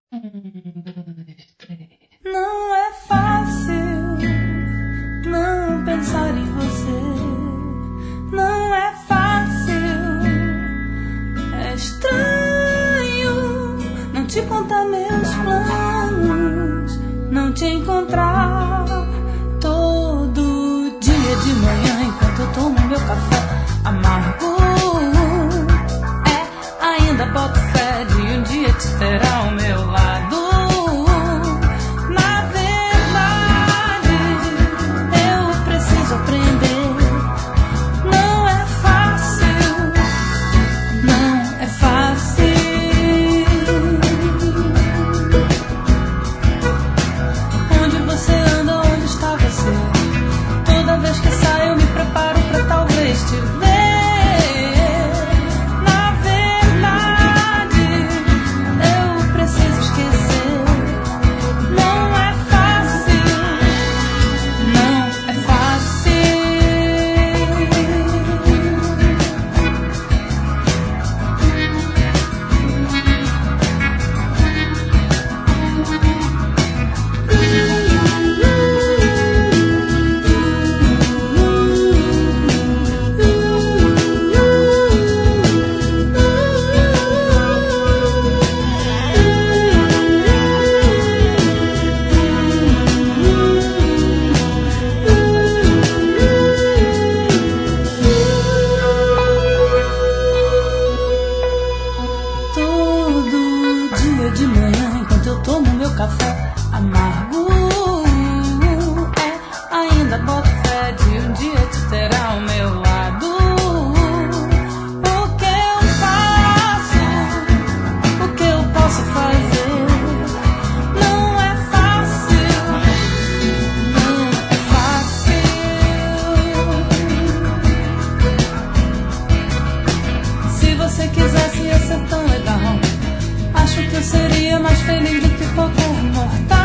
Dois, três. Não é fácil não pensar em você. Não é fácil. É estranho não te contar meus planos, não te encontrar todo dia de manhã enquanto eu tomo meu café amargo. Ainda boto fé de um dia te ter ao meu lado. Na verdade, eu preciso aprender. Não é fácil, não é fácil. Onde você anda, onde está você? Toda vez que saio eu me preparo pra talvez te ver. De manhã, enquanto eu tomo meu café amargo, ainda boto fé de um dia te ter ao meu lado. O que eu faço, o que eu posso fazer? Não é fácil, não é fácil. Se você quisesse ia ser tão legal. Acho que eu seria mais feliz do que qualquer mortal.